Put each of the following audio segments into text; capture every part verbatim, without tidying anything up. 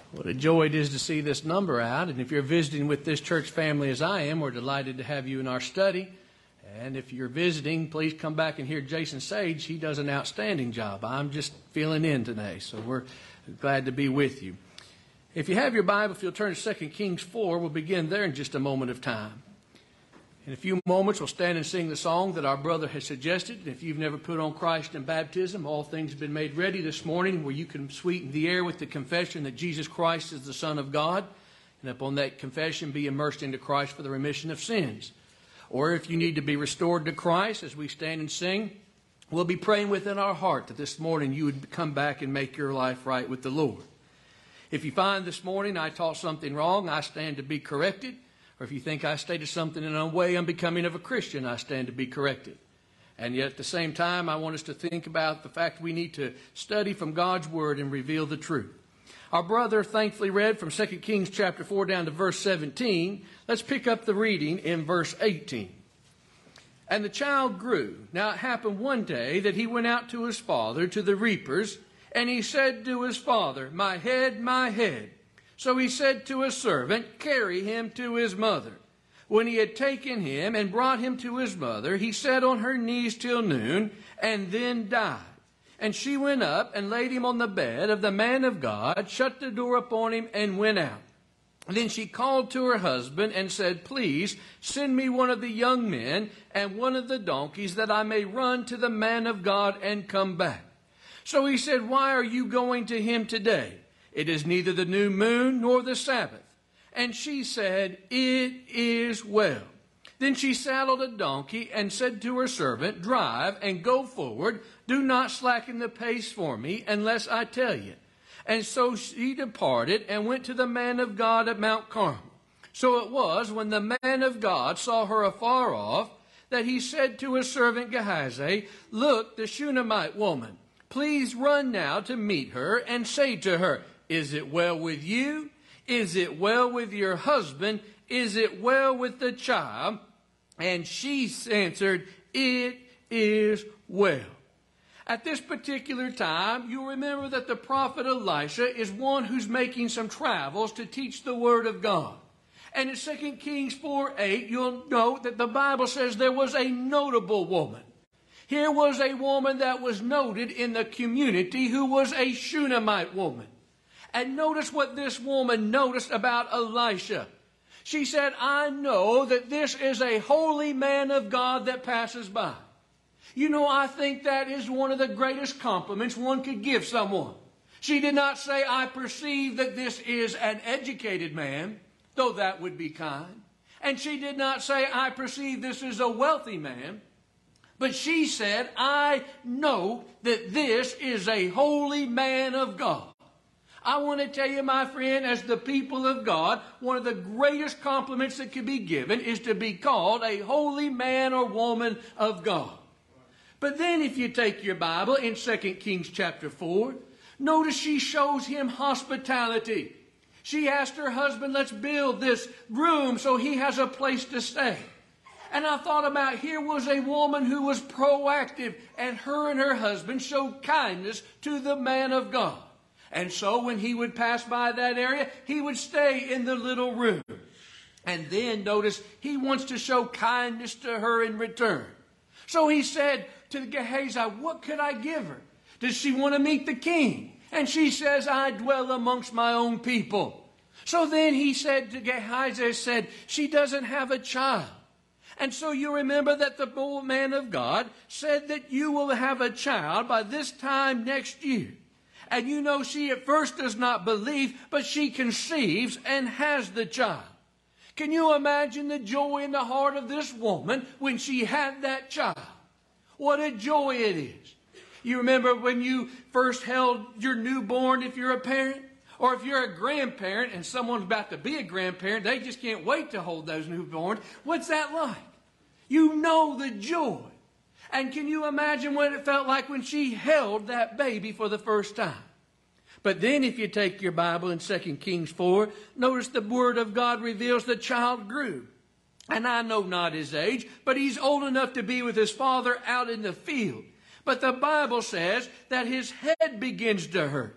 What a joy it is to see this number out. And if you're visiting with this church family as I am, we're delighted to have you in our study. And if you're visiting, please come back and hear Jason Sage. He does an outstanding job. I'm just filling in today, so we're glad to be with you. If you have your Bible, if you'll turn to Second Kings four, we'll begin there in just a moment of time. In a few moments, we'll stand and sing the song that our brother has suggested. If you've never put on Christ in baptism, all things have been made ready this morning where you can sweeten the air with the confession that Jesus Christ is the Son of God. And upon that confession, be immersed into Christ for the remission of sins. Or if you need to be restored to Christ as we stand and sing, we'll be praying within our heart that this morning you would come back and make your life right with the Lord. If you find this morning I taught something wrong, I stand to be corrected. Or if you think I stated something in a way unbecoming of a Christian, I stand to be corrected. And yet at the same time, I want us to think about the fact we need to study from God's Word and reveal the truth. Our brother thankfully read from Second Kings chapter four down to verse seventeen. Let's pick up the reading in verse eighteen. And the child grew. Now it happened one day that he went out to his father, to the reapers, and he said to his father, "My head, my head." So he said to his servant, "Carry him to his mother." When he had taken him and brought him to his mother, he sat on her knees till noon, and then died. And she went up and laid him on the bed of the man of God, shut the door upon him, and went out. And then she called to her husband and said, "Please send me one of the young men and one of the donkeys, that I may run to the man of God and come back." So he said, "Why are you going to him today? It is neither the new moon nor the Sabbath." And she said, "It is well." Then she saddled a donkey and said to her servant, "Drive and go forward. Do not slacken the pace for me, unless I tell you." And so she departed and went to the man of God at Mount Carmel. So it was, when the man of God saw her afar off, that he said to his servant Gehazi, "Look, the Shunammite woman. Please run now to meet her and say to her, 'Is it well with you? Is it well with your husband? Is it well with the child?' And she answered, 'It is well.'" At this particular time, you remember that the prophet Elisha is one who's making some travels to teach the Word of God. And in Second Kings four eight, you'll note that the Bible says there was a notable woman. Here was a woman that was noted in the community who was a Shunammite woman. And notice what this woman noticed about Elisha. She said, "I know that this is a holy man of God that passes by." You know, I think that is one of the greatest compliments one could give someone. She did not say, "I perceive that this is an educated man," though that would be kind. And she did not say, "I perceive this is a wealthy man." But she said, "I know that this is a holy man of God." I want to tell you, my friend, as the people of God, one of the greatest compliments that could be given is to be called a holy man or woman of God. But then if you take your Bible in Second Kings chapter four, notice she shows him hospitality. She asked her husband, "Let's build this room so he has a place to stay." And I thought about, here was a woman who was proactive, and her and her husband showed kindness to the man of God. And so when he would pass by that area, he would stay in the little room. And then notice he wants to show kindness to her in return. So he said to Gehazi, "What could I give her? Does she want to meet the king?" And she says, "I dwell amongst my own people." So then he said to Gehazi, said, "She doesn't have a child." And so you remember that the old man of God said that you will have a child by this time next year. And you know, she at first does not believe, but she conceives and has the child. Can you imagine the joy in the heart of this woman when she had that child? What a joy it is. You remember when you first held your newborn, if you're a parent? Or if you're a grandparent and someone's about to be a grandparent, they just can't wait to hold those newborns. What's that like? You know the joy. And can you imagine what it felt like when she held that baby for the first time? But then if you take your Bible in Second Kings four, notice the Word of God reveals the child grew. And I know not his age, but he's old enough to be with his father out in the field. But the Bible says that his head begins to hurt.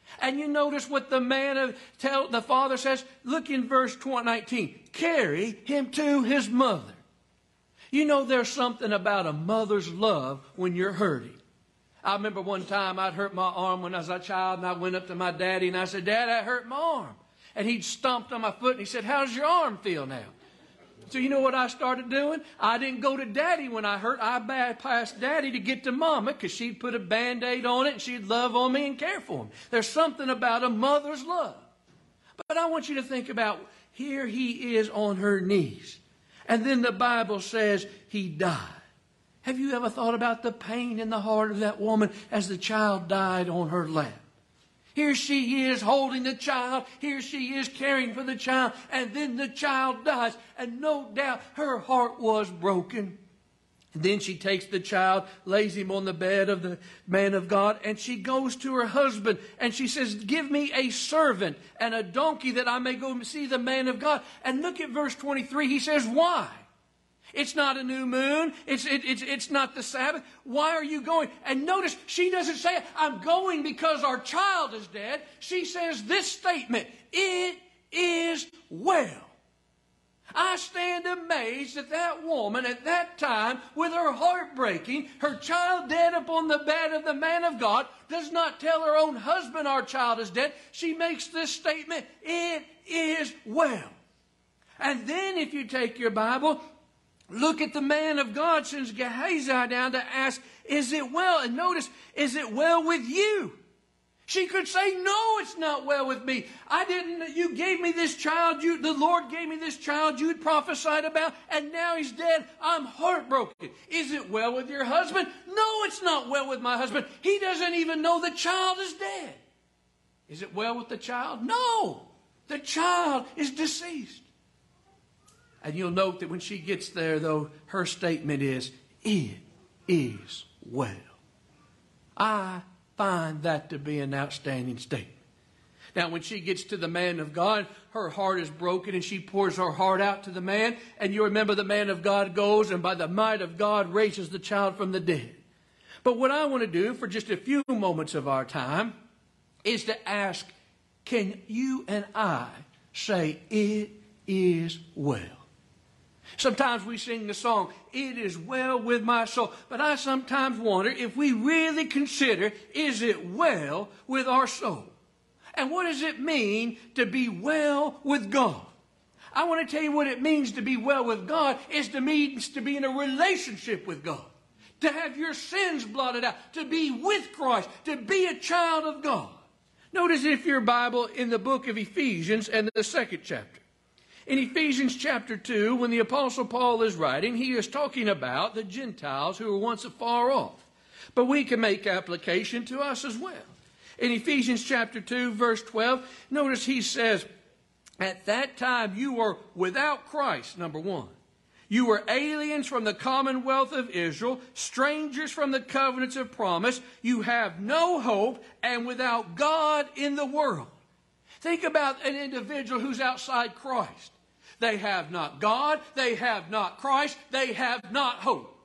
And you notice what the man of tell the father says. Look in verse nineteen. Carry him to his mother. You know, there's something about a mother's love when you're hurting. I remember one time I'd hurt my arm when I was a child, and I went up to my daddy and I said, Dad, I hurt my arm. And he'd stomped on my foot and he said, how's your arm feel now? So you know what I started doing? I didn't go to Daddy when I hurt. I bypassed Daddy to get to Mama, because she'd put a Band-Aid on it and she'd love on me and care for me. There's something about a mother's love. But I want you to think about, here he is on her knees. And then the Bible says he died. Have you ever thought about the pain in the heart of that woman as the child died on her lap? Here she is holding the child. Here she is caring for the child. And then the child dies. And no doubt her heart was broken. And then she takes the child, lays him on the bed of the man of God, and she goes to her husband and she says, give me a servant and a donkey that I may go see the man of God. And look at verse twenty-three. He says, why? It's not a new moon. It's, it, it's, it's not the Sabbath. Why are you going? And notice, she doesn't say, I'm going because our child is dead. She says this statement, it is well. I stand amazed that that woman at that time, with her heart breaking, her child dead upon the bed of the man of God, does not tell her own husband our child is dead. She makes this statement, it is well. And then if you take your Bible, look at the man of God sends Gehazi down to ask, is it well? And notice, is it well with you? She could say, no, it's not well with me. I didn't, you gave me this child, you, the Lord gave me this child you had prophesied about, and now he's dead. I'm heartbroken. Is it well with your husband? No, it's not well with my husband. He doesn't even know the child is dead. Is it well with the child? No, the child is deceased. And you'll note that when she gets there, though, her statement is, it is well. I find that to be an outstanding statement. Now, when she gets to the man of God, her heart is broken and she pours her heart out to the man. And you remember the man of God goes and by the might of God raises the child from the dead. But what I want to do for just a few moments of our time is to ask, can you and I say, it is well? Sometimes we sing the song, it is well with my soul. But I sometimes wonder if we really consider, is it well with our soul? And what does it mean to be well with God? I want to tell you what it means to be well with God is to means to be in a relationship with God. To have your sins blotted out. To be with Christ. To be a child of God. Notice if your Bible in the book of Ephesians and the second chapter. In Ephesians chapter two, when the Apostle Paul is writing, he is talking about the Gentiles who were once afar off. But we can make application to us as well. In Ephesians chapter two, verse twelve, notice he says, at that time you were without Christ, number one. You were aliens from the commonwealth of Israel, strangers from the covenants of promise. You have no hope and without God in the world. Think about an individual who's outside Christ. They have not God, they have not Christ, they have not hope.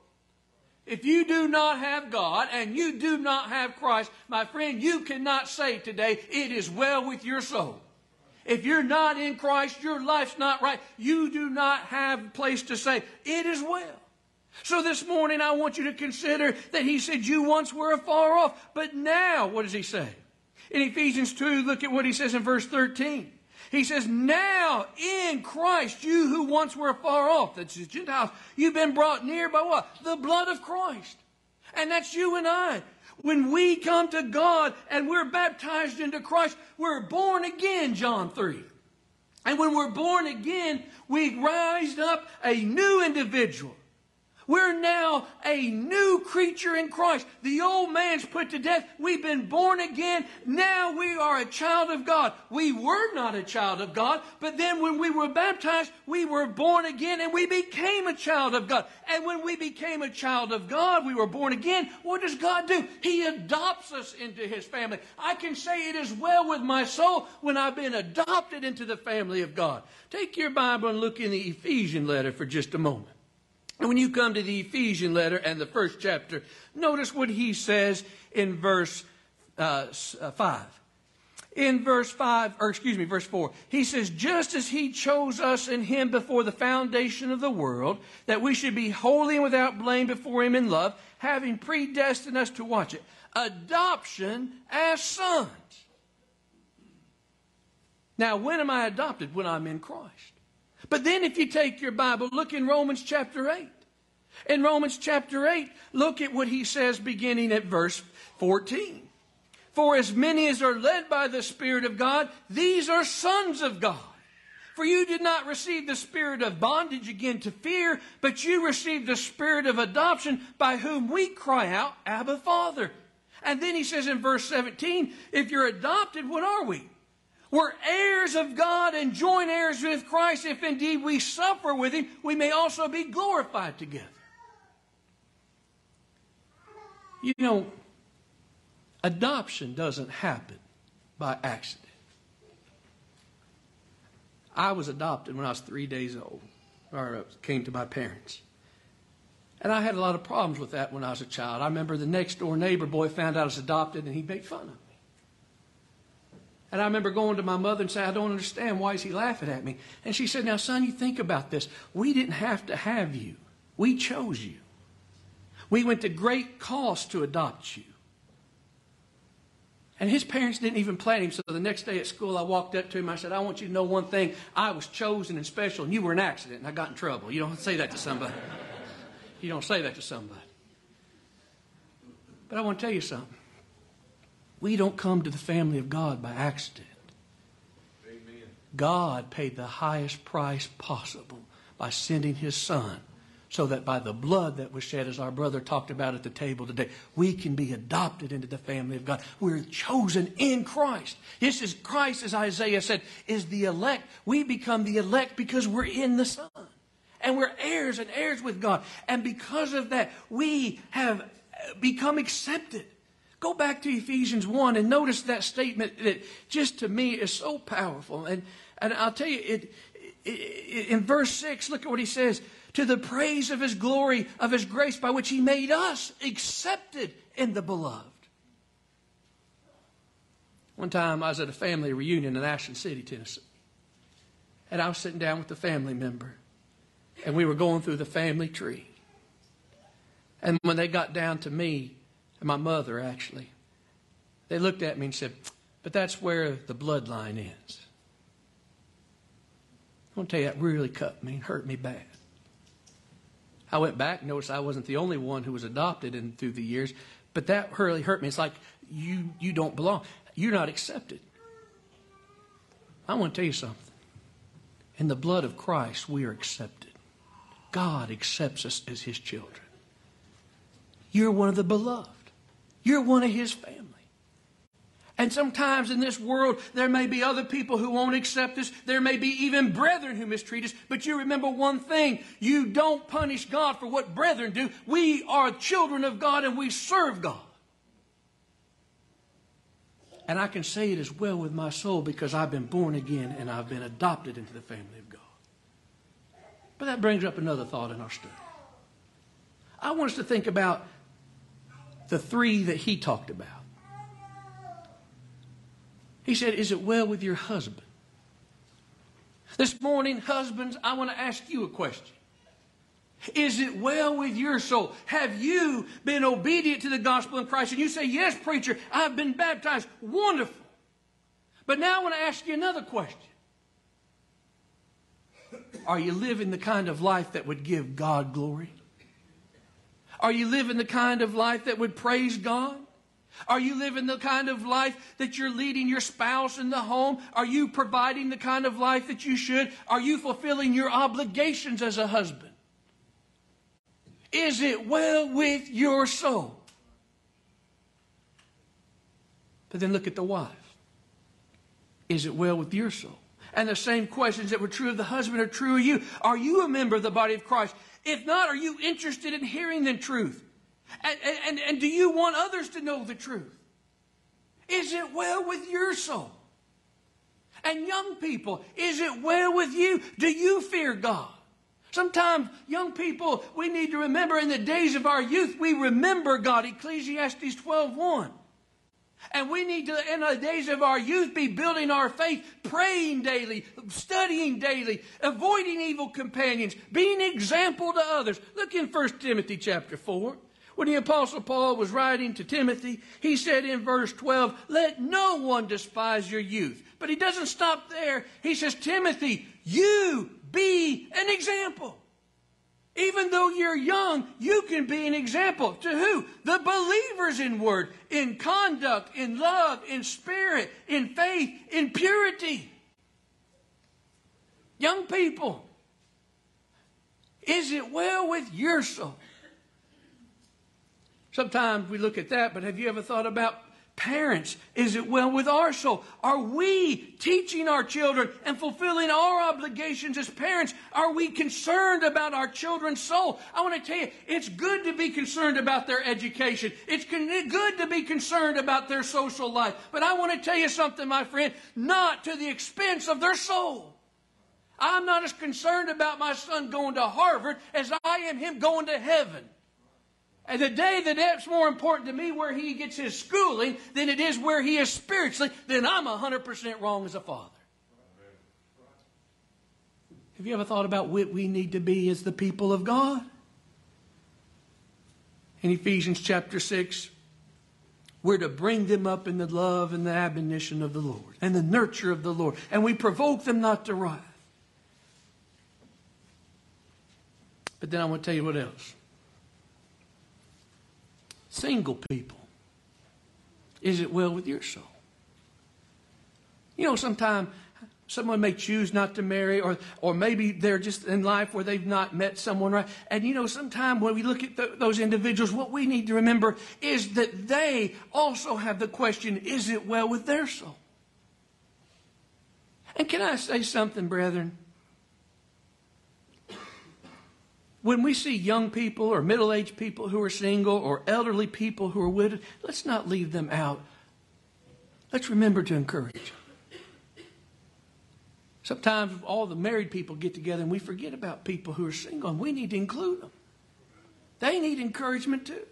If you do not have God and you do not have Christ, my friend, you cannot say today, it is well with your soul. If you're not in Christ, your life's not right. You do not have a place to say, it is well. So this morning I want you to consider that he said you once were afar off, but now, what does he say? In Ephesians two, look at what he says in verse thirteen. He says, now in Christ, you who once were afar off, that's the Gentiles, you've been brought near by what? The blood of Christ. And that's you and I. When we come to God and we're baptized into Christ, we're born again, John three. And when we're born again, we rise up a new individual. We're now a new creature in Christ. The old man's put to death. We've been born again. Now we are a child of God. We were not a child of God, but then when we were baptized, we were born again and we became a child of God. And when we became a child of God, we were born again. What does God do? He adopts us into his family. I can say it is well with my soul when I've been adopted into the family of God. Take your Bible and look in the Ephesian letter for just a moment. And when you come to the Ephesian letter and the first chapter, notice what he says in verse uh, five. in verse five, or excuse me, verse four. He says, just as he chose us in him before the foundation of the world, that we should be holy and without blame before him in love, having predestined us to watch it. Adoption as sons. Now, when am I adopted? When I'm in Christ. But then if you take your Bible, look in Romans chapter eight. In Romans chapter eight, look at what he says beginning at verse fourteen. For as many as are led by the Spirit of God, these are sons of God. For you did not receive the spirit of bondage again to fear, but you received the spirit of adoption, by whom we cry out, Abba, Father. And then he says in verse seventeen, if you're adopted, what are we? We're heirs of God and joint heirs with Christ. If indeed we suffer with him, we may also be glorified together. You know, adoption doesn't happen by accident. I was adopted when I was three days old, or came to my parents. And I had a lot of problems with that when I was a child. I remember the next door neighbor boy found out I was adopted and he made fun of me. And I remember going to my mother and saying, I don't understand. Why is he laughing at me? And she said, now, son, you think about this. We didn't have to have you. We chose you. We went to great cost to adopt you. And his parents didn't even plan him. So the next day at school, I walked up to him. I said, I want you to know one thing. I was chosen and special, and you were an accident, and I got in trouble. You don't say that to somebody. You don't say that to somebody. But I want to tell you something. We don't come to the family of God by accident. Amen. God paid the highest price possible by sending his son, so that by the blood that was shed, as our brother talked about at the table today, we can be adopted into the family of God. We're chosen in Christ. This is Christ, as Isaiah said, is the elect. We become the elect because we're in the Son. And we're heirs and heirs with God. And because of that, we have become accepted. Go back to Ephesians one and notice that statement that just to me is so powerful. And, and I'll tell you, it, it, it, in verse six, look at what he says. To the praise of his glory, of his grace, by which he made us accepted in the beloved. One time I was at a family reunion in Ashland City, Tennessee. And I was sitting down with a family member. And we were going through the family tree. And when they got down to me, and my mother actually, they looked at me and said, but that's where the bloodline ends. I want to tell you, that really cut me, hurt me bad. I went back and noticed I wasn't the only one who was adopted in through the years, but that really hurt me. It's like, you, you don't belong. You're not accepted. I want to tell you something. In the blood of Christ, we are accepted. God accepts us as his children. You're one of the beloved. You're one of his family. And sometimes in this world, there may be other people who won't accept us. There may be even brethren who mistreat us. But you remember one thing. You don't punish God for what brethren do. We are children of God and we serve God. And I can say it as well with my soul because I've been born again and I've been adopted into the family of God. But that brings up another thought in our study. I want us to think about the three that he talked about. He said, is it well with your husband? This morning, husbands, I want to ask you a question. Is it well with your soul? Have you been obedient to the gospel in Christ? And you say, yes, preacher, I've been baptized. Wonderful. But now I want to ask you another question. Are you living the kind of life that would give God glory? Are you living the kind of life that would praise God? Are you living the kind of life that you're leading your spouse in the home? Are you providing the kind of life that you should? Are you fulfilling your obligations as a husband? Is it well with your soul? But then look at the wife. Is it well with your soul? And the same questions that were true of the husband are true of you. Are you a member of the body of Christ? If not, are you interested in hearing the truth? And, and, and do you want others to know the truth? Is it well with your soul? And young people, is it well with you? Do you fear God? Sometimes, young people, we need to remember in the days of our youth, we remember God. Ecclesiastes twelve one. And we need to, in the days of our youth, be building our faith, praying daily, studying daily, avoiding evil companions, being an example to others. Look in First Timothy chapter four. When the Apostle Paul was writing to Timothy, he said in verse twelve, let no one despise your youth. But he doesn't stop there. He says, Timothy, you be an example. Even though you're young, you can be an example. To who? The believers in word, in conduct, in love, in spirit, in faith, in purity. Young people, is it well with your soul? Sometimes we look at that, but have you ever thought about parents? Is it well with our soul? Are we teaching our children and fulfilling our obligations as parents? Are we concerned about our children's soul? I want to tell you, it's good to be concerned about their education. It's good to be concerned about their social life. But I want to tell you something, my friend, not to the expense of their soul. I'm not as concerned about my son going to Harvard as I am him going to heaven. And the day that that's more important to me where he gets his schooling than it is where he is spiritually, then I'm one hundred percent wrong as a father. Have you ever thought about what we need to be as the people of God? In Ephesians chapter six, we're to bring them up in the love and the admonition of the Lord and the nurture of the Lord. And we provoke them not to wrath. But then I want to tell you what else. Single people, is it well with your soul? You know, sometimes someone may choose not to marry, or or maybe they're just in life where they've not met someone right. And you know, sometimes when we look at th- those individuals, what we need to remember is that they also have the question, is it well with their soul? And can I say something, brethren? When we see young people or middle-aged people who are single or elderly people who are widowed, let's not leave them out. Let's remember to encourage them. Sometimes all the married people get together and we forget about people who are single, and we need to include them. They need encouragement too.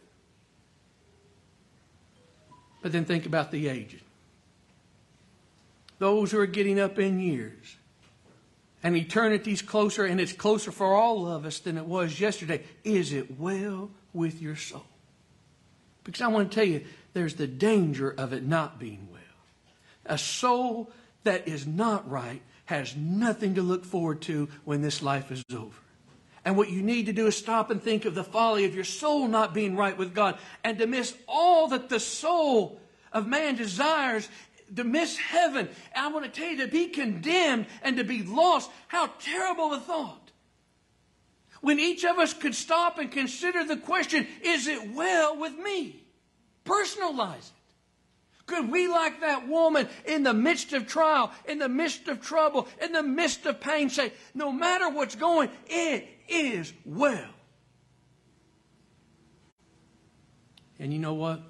But then think about the aged. Those who are getting up in years. And eternity's closer, and it's closer for all of us than it was yesterday. Is it well with your soul? Because I want to tell you, there's the danger of it not being well. A soul that is not right has nothing to look forward to when this life is over. And what you need to do is stop and think of the folly of your soul not being right with God, and to miss all that the soul of man desires, to miss heaven. And I want to tell you, to be condemned and to be lost, how terrible a thought. When each of us could stop and consider the question, is it well with me? Personalize it. Could we, like that woman, in the midst of trial, in the midst of trouble, in the midst of pain, say, no matter what's going, it is well. And you know what?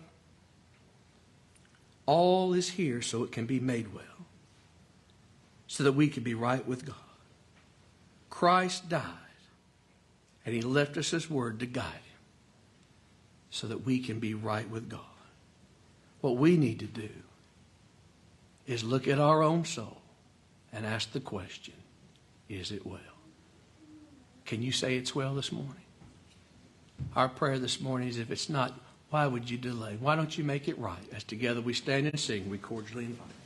All is here so it can be made well, so that we can be right with God. Christ died, and He left us His word to guide Him, so that we can be right with God. What we need to do is look at our own soul and ask the question, is it well? Can you say it's well this morning? Our prayer this morning is, if it's not, why would you delay? Why don't you make it right? As together we stand and sing, we cordially invite.